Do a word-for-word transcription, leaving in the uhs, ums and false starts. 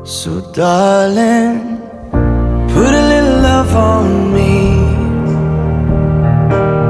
So darling, put a little love on me.